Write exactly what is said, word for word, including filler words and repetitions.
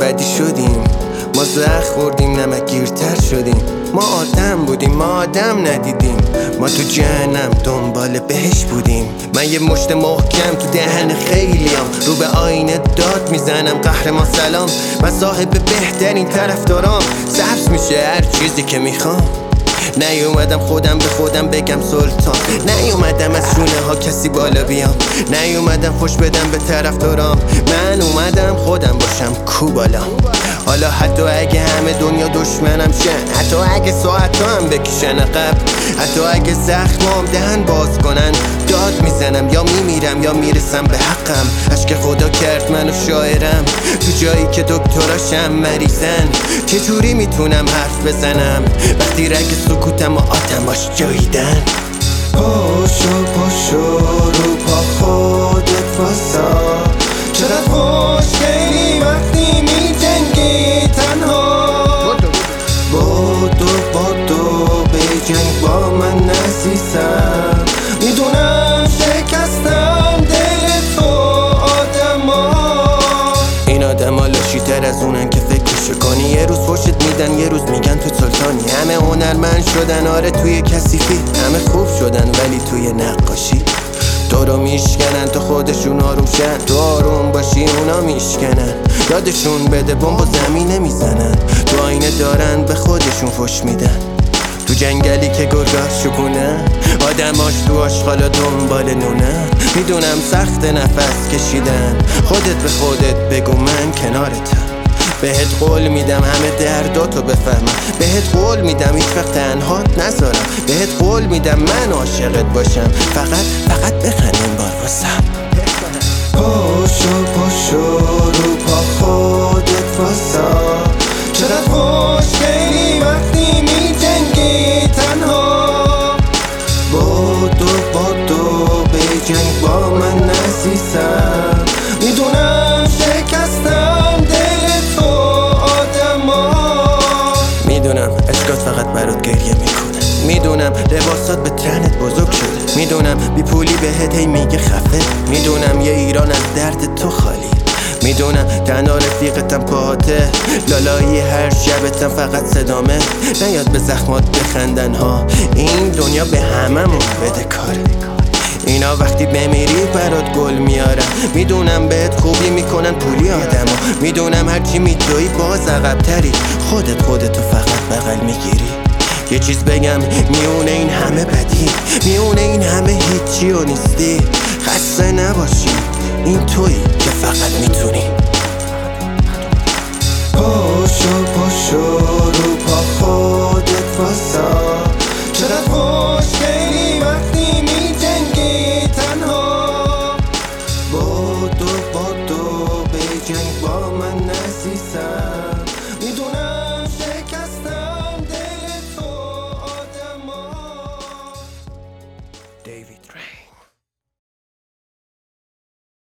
بدی شدیم، ما زخ خوردیم نمکگیرتر شدیم. ما آدم بودیم، ما آدم ندیدیم. ما تو جهنم دنبال بهش بودیم. من یه مشت محکم تو دهن خیلیم، رو به آینه داد میزنم قهرمان سلام. من صاحب بهترین طرفدارام، سبز میشه هر چیزی که میخوام. نیومدم خودم به خودم بگم سلطان، نیومدم از شونه ها کسی بالا بیام، نیومدم خوش بدم به طرفدارام. من اومدم خودم باشم کو بالا. حالا حتی اگه همه دنیا دشمنم شن، حتی اگه ساعت هم بکشن عقب، حتی اگه زخمام دهن باز کنن، داد میزنم یا میمیرم یا میرسم به حقم. عشق خدا کرد منو شاعرم، تو جایی که دکتراشم مریضن. چجوری میتونم حرف بزنم وقتی رگ سکوتم و آدماش جاییدن؟ پاشو پاشو رو پا خودت واسا، چقدر خوشگلی وقتی می جنگی تنها. بادو بادو به جنگ با من عزیزم، میدونم شکستم دل تو آدما. این آدما لاشی تر از اونن که فکرشو کنی. یه روز فوشت میدن یه روز میگن تو سلطانی. همه هنرمند شدن آره توی کثیفی، همه خوب شدن ولی توی نقاشی. تو رو میشکنن تو خودشون آروم شن، تو آروم باشی اونا میشکنن. یادشون بده بمب و زمین نمیزنن، تو آینه دارن به خودشون فش میدن. تو جنگلی که گرگاه شکونن، آدماش تو آشغالا دنبال نونن. میدونم سخت نفس کشیدن، خودت به خودت بگو من کنارتم. بهت قول میدم همه درداتو بفهمم، بهت قول میدم هیچ وقت تنهات نذارم، بهت قول میدم من عاشقت باشم. فقط فقط بخند این بار واسم. پاشو پاشو رو پا خودت واسا، چقدر خوشگلی وقتی می جنگی تنها. بادو بادو به جنگ با من عزیزم، میدونم شکستم دل تو آدما. میدونم عشقات فقط برات گریه میکنه، میدونم لباسات به تنت بزرگ شده، میدونم بی پولی بهت هی میگه خفه، میدونم یه ایران از درد تو خالی، میدونم تنها رفیقتم پاته، لالایی هر شبتم فقط صدامه. نیاد به زخمات بخندن ها، این دنیا به هممون بده کاره. اینا وقتی بمیری برات گل میارن، میدونم بهت خوبی میکنن پولی آدما، میدونم هرچی میدوی باز عقب‌تری، خودت خودتو فقط بغل میگیری. یه چیز بگم میونه این همه بدی، میونه این همه هیچی و نیستی. خسته نباشی این تویی که فقط میتونی. پاشو